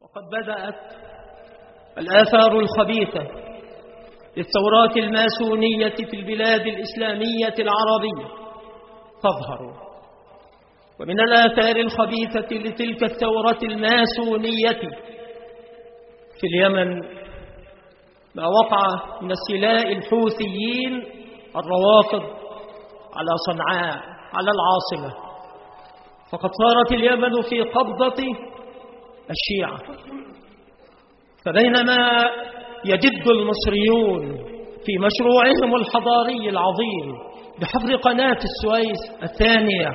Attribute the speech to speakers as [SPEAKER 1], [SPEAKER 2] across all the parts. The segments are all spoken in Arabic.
[SPEAKER 1] وقد بدأت الآثار الخبيثة للثورات الماسونية في البلاد الإسلامية العربية تظهر. ومن الآثار الخبيثة لتلك الثورة الماسونية في اليمن ما وقع من استيلاء الحوثيين الروافض على صنعاء على العاصمة، فقد صارت اليمن في قبضة الشيعة. فبينما يجد المصريون في مشروعهم الحضاري العظيم بحفر قناة السويس الثانية،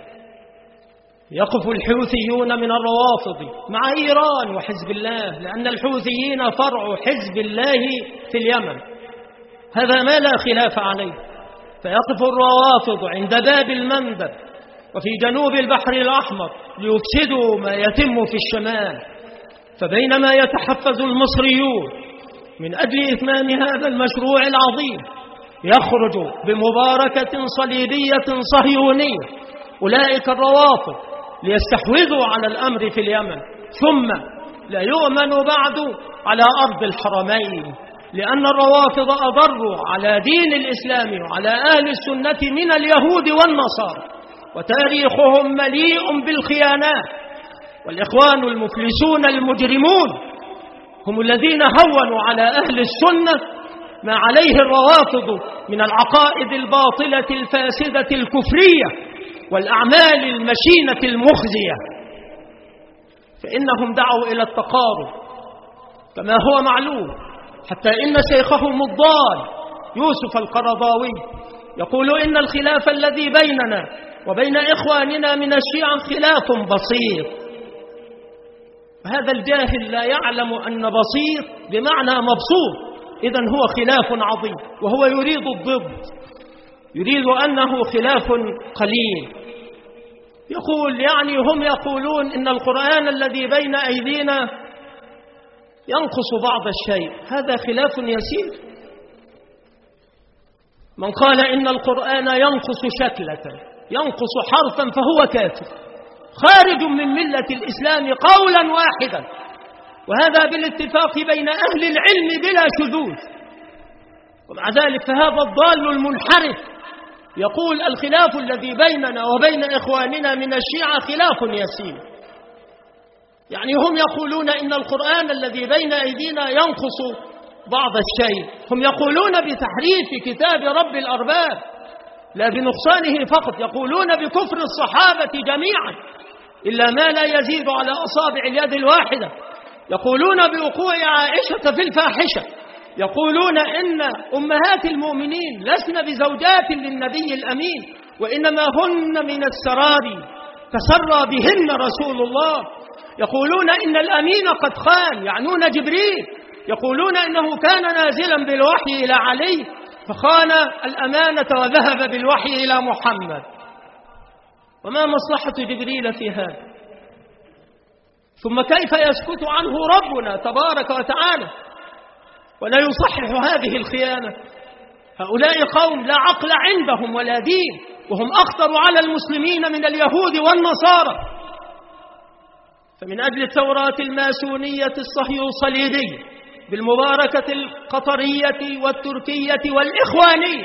[SPEAKER 1] يقف الحوثيون من الروافض مع إيران وحزب الله، لأن الحوثيين فرع حزب الله في اليمن، هذا ما لا خلاف عليه. فيقف الروافض عند باب المندب وفي جنوب البحر الأحمر ليفسدوا ما يتم في الشمال. فبينما يتحفز المصريون من أجل إتمام هذا المشروع العظيم، يخرج بمباركة صليبية صهيونية أولئك الروافض ليستحوذوا على الأمر في اليمن، ثم لا يؤمن بعد على أرض الحرمين، لأن الروافض أضروا على دين الإسلام وعلى أهل السنة من اليهود والنصارى، وتاريخهم مليء بالخيانات. والإخوان المفلسون المجرمون هم الذين هونوا على أهل السنة ما عليه الروافض من العقائد الباطلة الفاسدة الكفرية والأعمال المشينة المخزية. فإنهم دعوا إلى التقارب كما هو معلوم، حتى إن شيخهم الضال يوسف القرضاوي يقول إن الخلاف الذي بيننا وبين إخواننا من الشيعة خلاف بسيط. هذا الجاهل لا يعلم أن بسيط بمعنى مبسوط، إذن هو خلاف عظيم، وهو يريد الضد، يريد أنه خلاف قليل. يقول يعني هم يقولون إن القرآن الذي بين أيدينا ينقص بعض الشيء، هذا خلاف يسير. من قال إن القرآن ينقص شكلة ينقص حرفا فهو كافر خارج من ملة الإسلام قولا واحدا، وهذا بالاتفاق بين أهل العلم بلا شذوذ. ومع ذلك فهذا الضال المنحرف يقول الخلاف الذي بيننا وبين إخواننا من الشيعة خلاف يسير. يعني هم يقولون إن القرآن الذي بين أيدينا ينقص بعض الشيء، هم يقولون بتحريف كتاب رب الأرباب لا بنقصانه فقط، يقولون بكفر الصحابة جميعا إلا ما لا يزيد على أصابع اليد الواحدة، يقولون بوقوع عائشة في الفاحشة، يقولون إن أمهات المؤمنين لسن بزوجات للنبي الأمين وإنما هن من السرار تسرى بهن رسول الله، يقولون إن الأمين قد خان، يعنون جبريل، يقولون إنه كان نازلا بالوحي إلى علي فخان الأمانة وذهب بالوحي إلى محمد. وما مصلحة جبريل في هذا؟ ثم كيف يسكت عنه ربنا تبارك وتعالى ولا يصحح هذه الخيانة؟ هؤلاء قوم لا عقل عندهم ولا دين، وهم أخطر على المسلمين من اليهود والنصارى. فمن أجل الثورات الماسونية الصهيوصليبية بالمباركة القطرية والتركية والإخوانية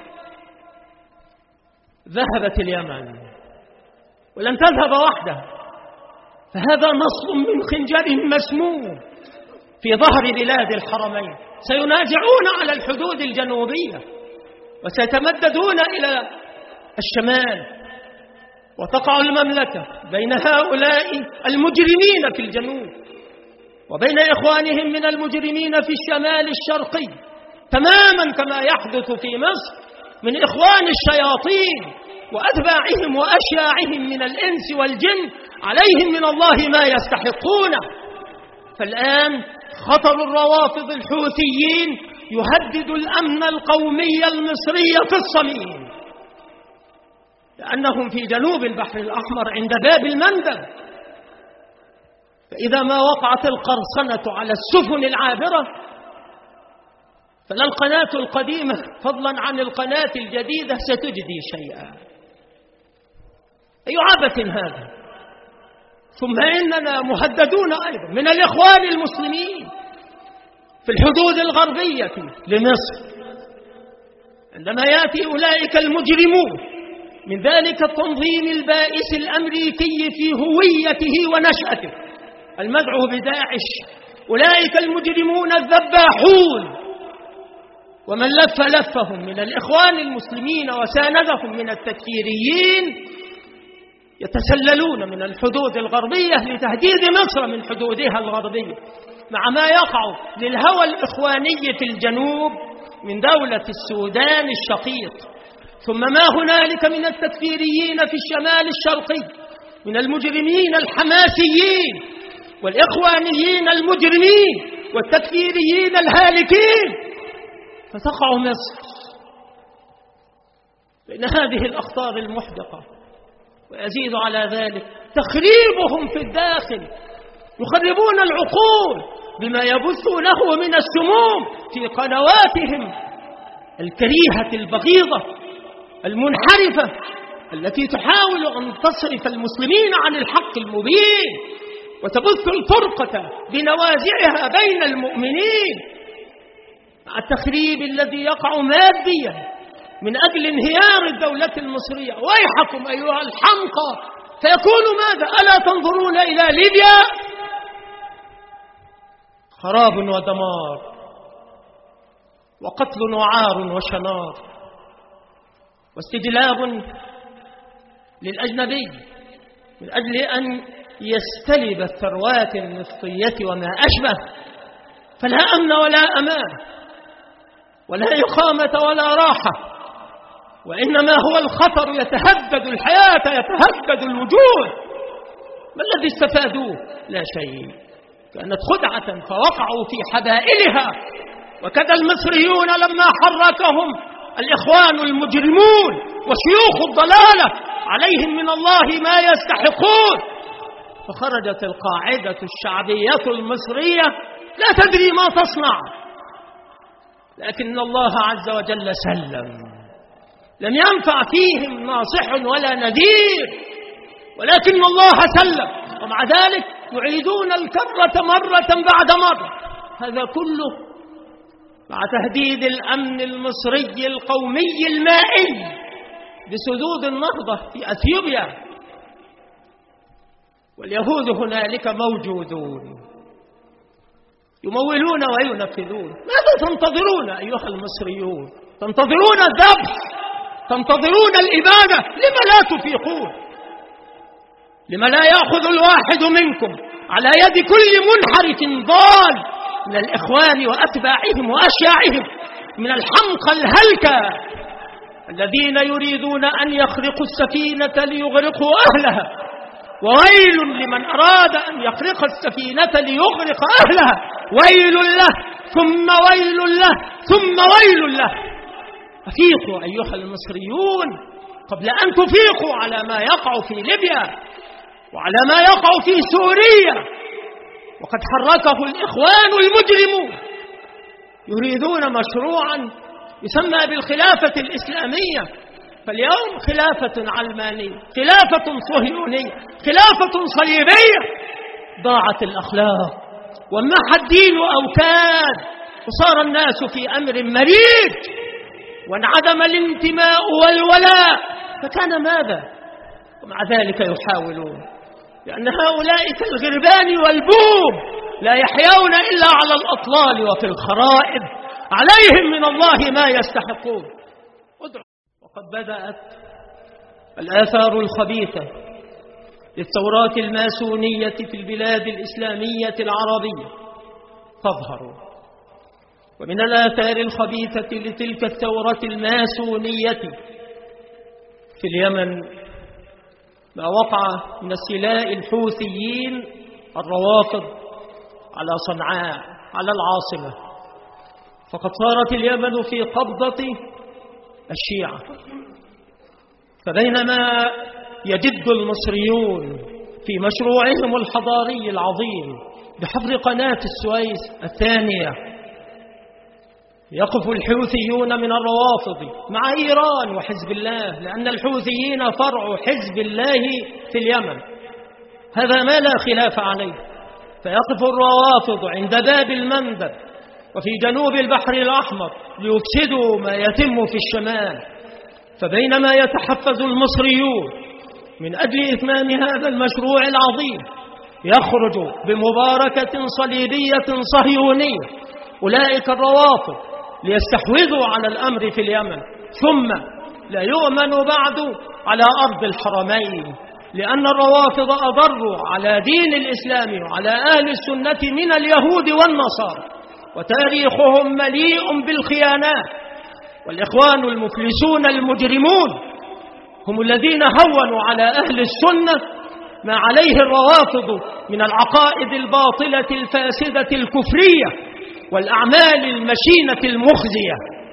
[SPEAKER 1] ذهبت اليمن، ولن تذهب وحدها، فهذا نصل من خنجر مسموم في ظهر بلاد الحرمين، سينازعون على الحدود الجنوبية وسيتمددون إلى الشمال، وتقع المملكة بين هؤلاء المجرمين في الجنوب وبين إخوانهم من المجرمين في الشمال الشرقي، تماما كما يحدث في مصر من إخوان الشياطين وأتباعهم وأشياعهم من الإنس والجن، عليهم من الله ما يستحقونه. فالآن خطر الروافض الحوثيين يهدد الأمن القومي المصري في الصميم، لأنهم في جنوب البحر الأحمر عند باب المندب. فإذا ما وقعت القرصنة على السفن العابرة فلا القناة القديمة فضلا عن القناة الجديدة ستجدي شيئا. أي عبث هذا؟ ثم إننا مهددون أيضا من الإخوان المسلمين في الحدود الغربية لمصر، عندما يأتي أولئك المجرمون من ذلك التنظيم البائس الأمريكي في هويته ونشأته المدعو بداعش، أولئك المجرمون الذباحون ومن لفهم من الإخوان المسلمين وساندهم من التكفيريين يتسللون من الحدود الغربية لتهديد مصر من حدودها الغربية، مع ما يقع للهوى الإخواني في الجنوب من دولة السودان الشقيق، ثم ما هنالك من التكفيريين في الشمال الشرقي من المجرمين الحماسيين والإخوانيين المجرمين والتكفيريين الهالكين، فتقع مصر بين هذه الأخطار المحدقة. ويزيد على ذلك تخريبهم في الداخل، يخربون العقول بما يبثونه من السموم في قنواتهم الكريهة البغيضة المنحرفة التي تحاول أن تصرف المسلمين عن الحق المبين وتبث الفرقة بنوازعها بين المؤمنين، مع التخريب الذي يقع ماديا من أجل انهيار الدولة المصرية. ويحكم أيها الحمقى، فيكون ماذا؟ ألا تنظرون إلى ليبيا؟ خراب ودمار وقتل وعار وشنار واستجلاب للأجنبي من أجل أن يستلب الثروات النفطية وما أشبه، فلا أمن ولا أمان ولا إقامة ولا راحة، وإنما هو الخطر يتهدد الحياة، يتهدد الوجود. ما الذي استفادوه؟ لا شيء، كانت خدعة فوقعوا في حبائلها. وكذا المصريون لما حركهم الإخوان المجرمون وشيوخ الضلالة عليهم من الله ما يستحقون، فخرجت القاعدة الشعبية المصرية لا تدري ما تصنع، لكن الله عز وجل سلم، لم ينفع فيهم ناصح ولا نذير، ولكن الله سلم، ومع ذلك يعيدون الكرة مرة بعد مرة. هذا كله مع تهديد الأمن المصري القومي المائي بسدود النهضة في أثيوبيا، واليهود هنالك موجودون يمولون وينفذون. ماذا تنتظرون أيها المصريون؟ تنتظرون الذبح؟ تنتظرون الإبادة؟ لما لا تفيقون؟ لما لا يأخذ الواحد منكم على يد كل منحرف ضال من الإخوان وأتباعهم وأشياعهم من الحمقى الهلكة الذين يريدون أن يخرقوا السفينة ليغرقوا أهلها، وويل لمن أراد أن يخرق السفينة ليغرق أهلها، ويل له ثم ويل له ثم ويل له. أفيقوا أيها المصريون قبل أن تفيقوا على ما يقع في ليبيا وعلى ما يقع في سوريا، وقد حركه الإخوان المجرمون، يريدون مشروعا يسمى بالخلافة الإسلامية، فاليوم خلافة علمانية، خلافة صهيونية، خلافة صليبية. ضاعت الأخلاق ومحى الدين أوكاد، وصار الناس في أمر مريض، وانعدم الانتماء والولاء، فكان ماذا؟ ومع ذلك يحاولون، لأن هؤلاء كالغربان والبوم لا يحيون إلا على الأطلال وفي الخرائب، عليهم من الله ما يستحقون. وقد بدأت الآثار الخبيثة للثورات الماسونية في البلاد الإسلامية العربية تظهر، ومن الآثار الخبيثة لتلك الثورة الماسونية في اليمن ما وقع من استيلاء الحوثيين الروافض على صنعاء على العاصمة، فقد صارت اليمن في قبضة الشيعة. فبينما يجد المصريون في مشروعهم الحضاري العظيم بحفر قناة السويس الثانية، يقف الحوثيون من الروافض مع إيران وحزب الله، لأن الحوثيين فرع حزب الله في اليمن، هذا ما لا خلاف عليه. فيقف الروافض عند باب المندب وفي جنوب البحر الأحمر ليفسدوا ما يتم في الشمال. فبينما يتحفز المصريون من أجل إتمام هذا المشروع العظيم، يخرج بمباركة صليبية صهيونية أولئك الروافض ليستحوذوا على الأمر في اليمن، ثم لا يؤمن بعد على أرض الحرمين، لأن الروافض أضروا على دين الإسلام وعلى أهل السنة من اليهود والنصارى، وتاريخهم مليء بالخيانات. والإخوان المفلسون المجرمون هم الذين هونوا على أهل السنة ما عليه الروافض من العقائد الباطلة الفاسدة الكفرية والأعمال المشينة المخزية.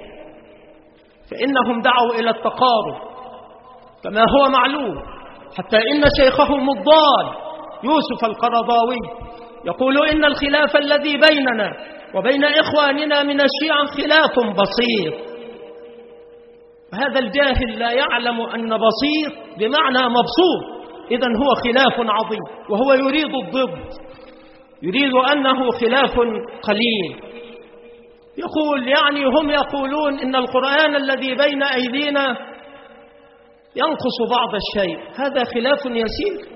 [SPEAKER 1] فإنهم دعوا إلى التقارب كما هو معلوم، حتى إن شيخهم الضال يوسف القرضاوي يقول إن الخلاف الذي بيننا وبين إخواننا من الشيعة خلاف بسيط. هذا الجاهل لا يعلم أن بسيط بمعنى مبسوط، إذن هو خلاف عظيم، وهو يريد الضد، يريد أنه خلاف قليل. يقول يعني هم يقولون إن القرآن الذي بين أيدينا ينقص بعض الشيء، هذا خلاف يسير.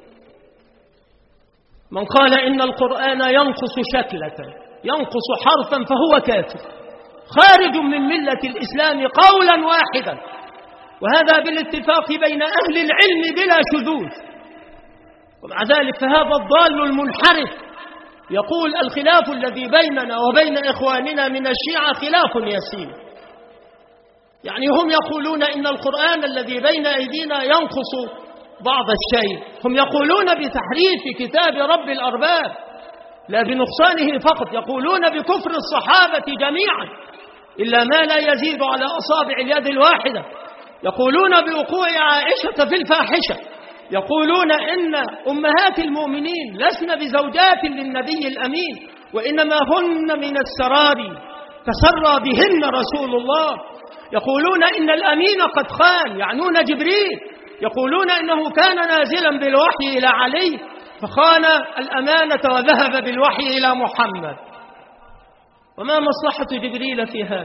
[SPEAKER 1] من قال إن القرآن ينقص شكلة ينقص حرفا فهو كافر خارج من ملة الإسلام قولا واحدا، وهذا بالاتفاق بين أهل العلم بلا شذوذ. ومع ذلك فهذا الضال المنحرف يقول الخلاف الذي بيننا وبين إخواننا من الشيعة خلاف يسير. يعني هم يقولون إن القرآن الذي بين أيدينا ينقص بعض الشيء، هم يقولون بتحريف كتاب رب الأرباب لا بنقصانه فقط، يقولون بكفر الصحابة جميعا إلا ما لا يزيد على أصابع اليد الواحدة، يقولون بوقوع عائشة في الفاحشة، يقولون إن أمهات المؤمنين لسن بزوجات للنبي الأمين وإنما هن من السراري تسرى بهن رسول الله، يقولون إن الأمين قد خان، يعنون جبريل، يقولون إنه كان نازلا بالوحي إلى علي فخان الأمانة وذهب بالوحي إلى محمد. وما مصلحة جبريل في هذا؟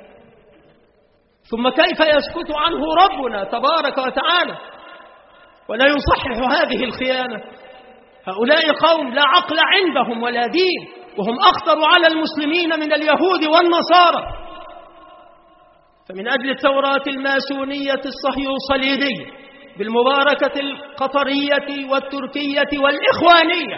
[SPEAKER 1] ثم كيف يسكت عنه ربنا تبارك وتعالى ولا يصحح هذه الخيانة؟ هؤلاء قوم لا عقل عندهم ولا دين، وهم أخطر على المسلمين من اليهود والنصارى. فمن أجل التوراة الماسونية الصهيوصليبية بالمباركة القطرية والتركية والإخوانية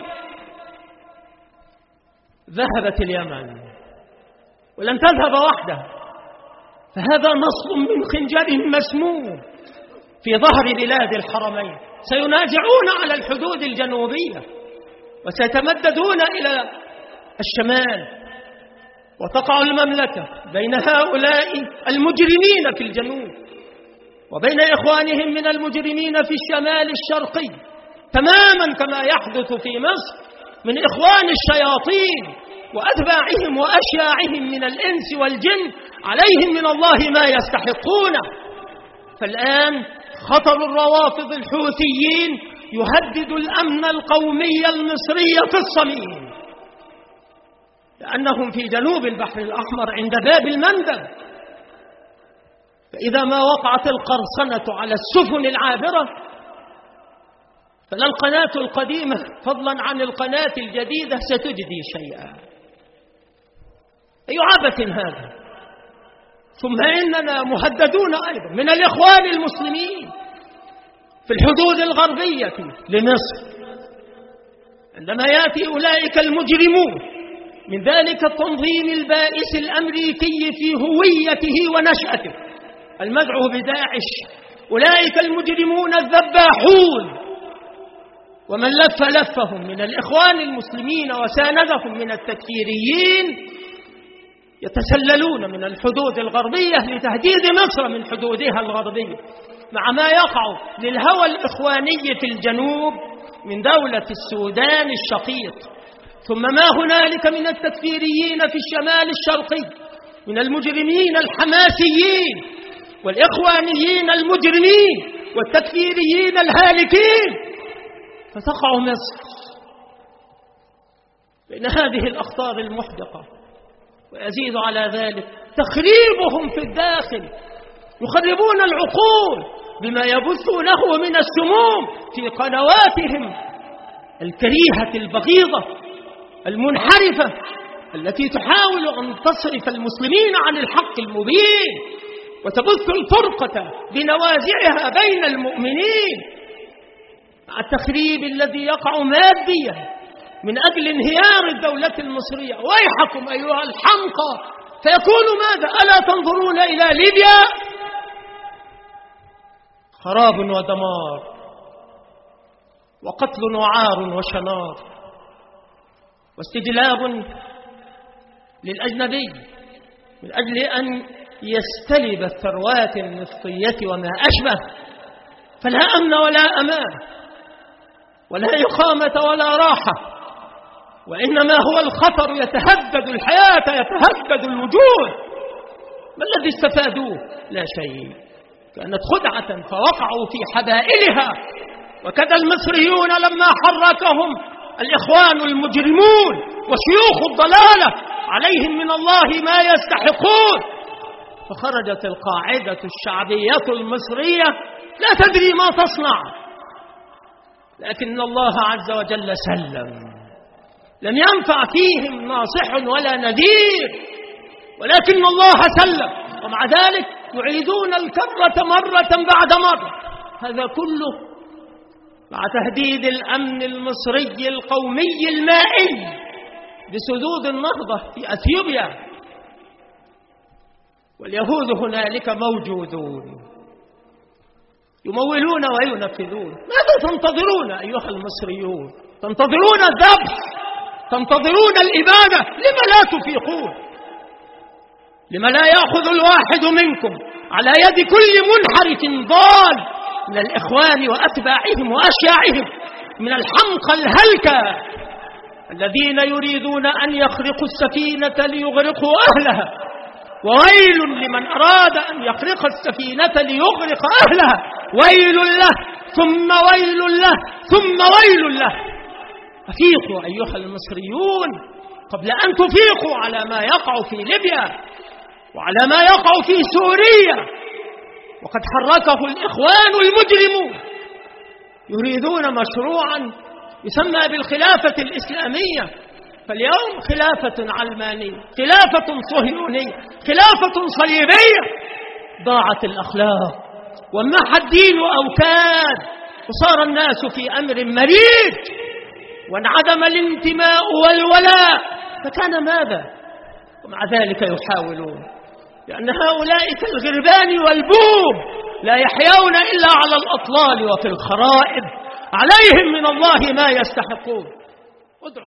[SPEAKER 1] ذهبت اليمن، ولن تذهب وحدها، فهذا نصب من خنجر مسموم في ظهر بلاد الحرمين. سينازعون على الحدود الجنوبية وسيتمددون إلى الشمال، وتقع المملكة بين هؤلاء المجرمين في الجنوب وبين إخوانهم من المجرمين في الشمال الشرقي، تماما كما يحدث في مصر من إخوان الشياطين وأتباعهم وأشياعهم من الإنس والجن، عليهم من الله ما يستحقونه. فالآن خطر الروافض الحوثيين يهدد الأمن القومي المصري في الصميم، لأنهم في جنوب البحر الأحمر عند باب المندب. فإذا ما وقعت القرصنة على السفن العابرة فلا القناة القديمة فضلا عن القناة الجديدة ستجدي شيئا. أي عبث هذا! ثم إننا مهددون أيضا من الإخوان المسلمين في الحدود الغربية لمصر، عندما يأتي أولئك المجرمون من ذلك التنظيم البائس الأمريكي في هويته ونشأته المدعو بداعش، أولئك المجرمون الذباحون ومن لفهم من الإخوان المسلمين وساندهم من التكفيريين يتسللون من الحدود الغربية لتهديد مصر من حدودها الغربية، مع ما يقع للهوى الإخواني في الجنوب من دولة السودان الشقيق، ثم ما هنالك من التكفيريين في الشمال الشرقي من المجرمين الحماسيين والإخوانيين المجرمين والتكفيريين الهالكين. فتقع مصر بين هذه الأخطار المحدقة. ويزيد على ذلك تخريبهم في الداخل، يخربون العقول بما يبثونه من السموم في قنواتهم الكريهة البغيضة المنحرفة التي تحاول أن تصرف المسلمين عن الحق المبين وتبث الفرقة بنوازعها بين المؤمنين، مع التخريب الذي يقع ماديا من أجل انهيار الدولة المصرية. ويحكم أيها الحمقى، فيكون ماذا؟ ألا تنظرون إلى ليبيا؟ خراب ودمار وقتل وعار وشنار واستجلاب للأجنبي من أجل أن يستلب الثروات النفطية وما أشبه. فلا أمن ولا أمان ولا إقامة ولا راحة، وإنما هو الخطر يتهدد الحياة، يتهدد الوجود. ما الذي استفادوه؟ لا شيء، كانت خدعة فوقعوا في حبائلها. وكذا المصريون لما حركهم الإخوان المجرمون وشيوخ الضلالة عليهم من الله ما يستحقون، فخرجت القاعدة الشعبية المصرية لا تدري ما تصنع، لكن الله عز وجل سلم. لم ينفع فيهم ناصح ولا نذير، ولكن الله سلم، ومع ذلك يعيدون الكرة مرة بعد مرة. هذا كله مع تهديد الأمن المصري القومي المائي بسدود النهضة في أثيوبيا، واليهود هنالك موجودون يمولون وينفذون. ماذا تنتظرون أيها المصريون؟ تنتظرون الذبح؟ تنتظرون الإبادة؟ لما لا تفيقون؟ لما لا يأخذ الواحد منكم على يد كل منحرف ضال من الإخوان وأتباعهم وأشياعهم من الحمقى الهلكة الذين يريدون أن يخرقوا السفينة ليغرقوا أهلها؟ وويل لمن أراد أن يخرق السفينة ليغرق أهلها، ويل له ثم ويل له ثم ويل له. أفيقوا أيها المصريون قبل أن تفيقوا على ما يقع في ليبيا وعلى ما يقع في سوريا. وقد حركه الإخوان المجرمون، يريدون مشروعا يسمى بالخلافة الإسلامية. فاليوم خلافة علمانية، خلافة صهيونية، خلافة صليبية. ضاعت الأخلاق وانمح الدين أوكاد، وصار الناس في أمر مريض، وانعدم الانتماء والولاء. فكان ماذا؟ ومع ذلك يحاولون، لأن هؤلاء كالغربان والبوم لا يحيون إلا على الأطلال وفي الخرائب، عليهم من الله ما يستحقون.